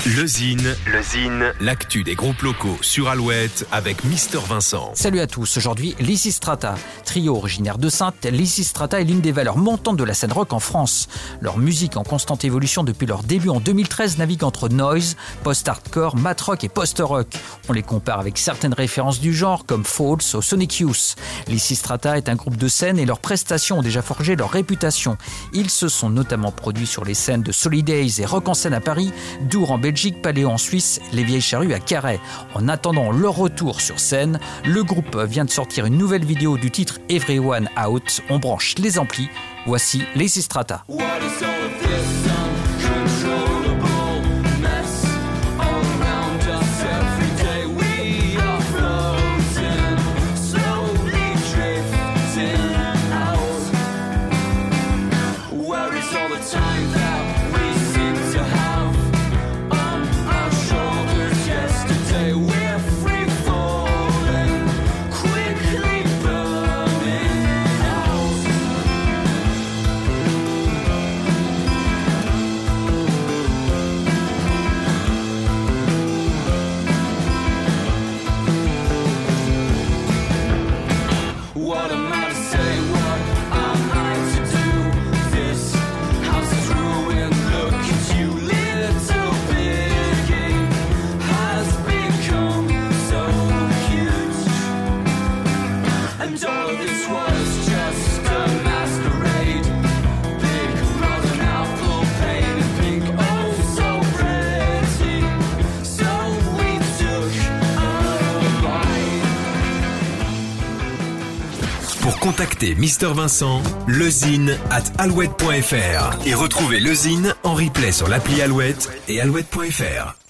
Le Zine, l'actu des groupes locaux sur Alouette avec Mister Vincent. Salut à tous, aujourd'hui Lysistrata. Trio originaire de Saintes, Lysistrata est l'une des valeurs montantes de la scène rock en France. Leur musique en constante évolution depuis leur début en 2013 navigue entre noise, post-hardcore, mat rock et post-rock. On les compare avec certaines références du genre comme Falls ou Sonic Youth. Lysistrata est un groupe de scène et leurs prestations ont déjà forgé leur réputation. Ils se sont notamment produits sur les scènes de Solidays et Rock en scène à Paris, Dour en Belgique, Paléo en Suisse, Les Vieilles Charrues à Carhaix. En attendant leur retour sur scène, le groupe vient de sortir une nouvelle vidéo du titre Everyone Out. On branche les amplis. Voici Lysistrata. Pour contacter Mister Vincent, lezine@alouette.fr et retrouver le Zine en replay sur l'appli Alouette et alouette.fr.